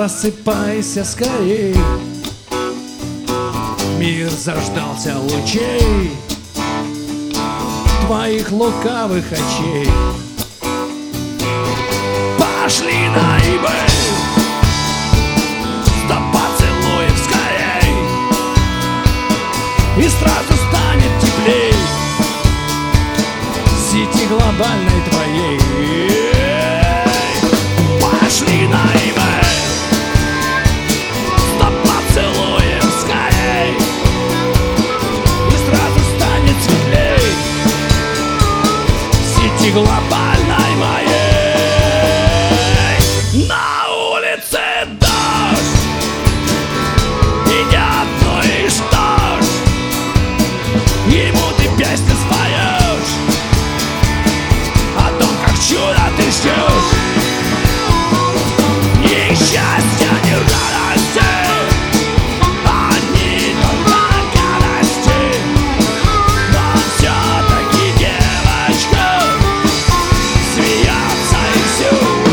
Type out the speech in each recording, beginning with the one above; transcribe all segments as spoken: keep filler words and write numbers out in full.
Просыпайся скорей, мир заждался лучей твоих лукавых очей. Пошли на eBay, сто поцелуев скорей, и сразу станет теплей в сети глобальной твоей. Пошли на eBay, сто поцелуев скорей, и сразу станет теплей в сети глобальной моей. На улице дождь, идет, ну и что ж, ему ты песню споешь о том, как чудо ты ждешь. Ни счастья, ни радости, одни только гадости, но все-таки девочка смеется и все.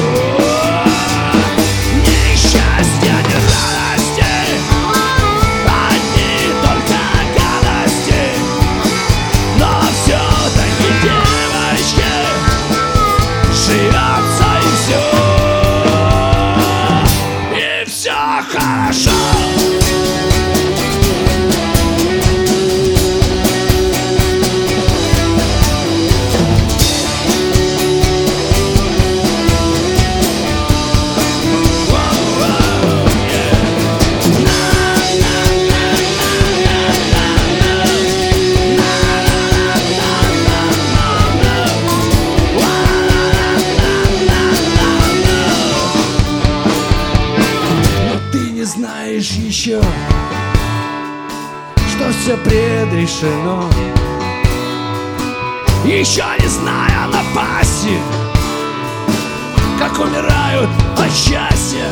Ни счастья, ни радости, одни только гадости, но все-таки девочка живется и все. Все хорошо. Знаешь еще, что все предрешено, еще не зная напасти, как умирают от счастья.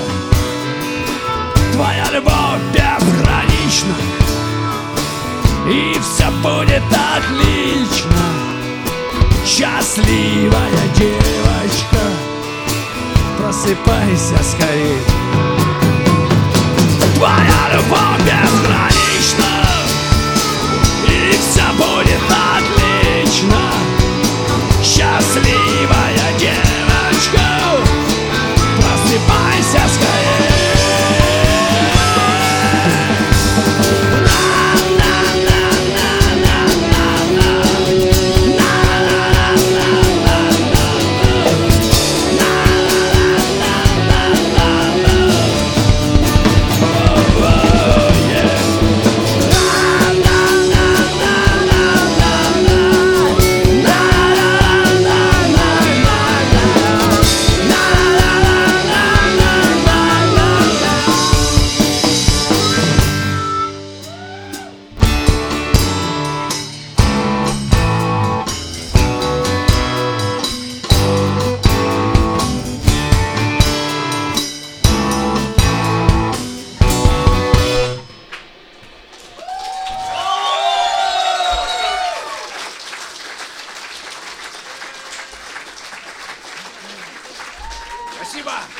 Твоя любовь безгранична, и все будет отлично. Счастливая девочка, просыпайся скорей. Твоя любовь безгранична, и все будет отлично. Счастливая девочка, просыпайся скорее. Спасибо!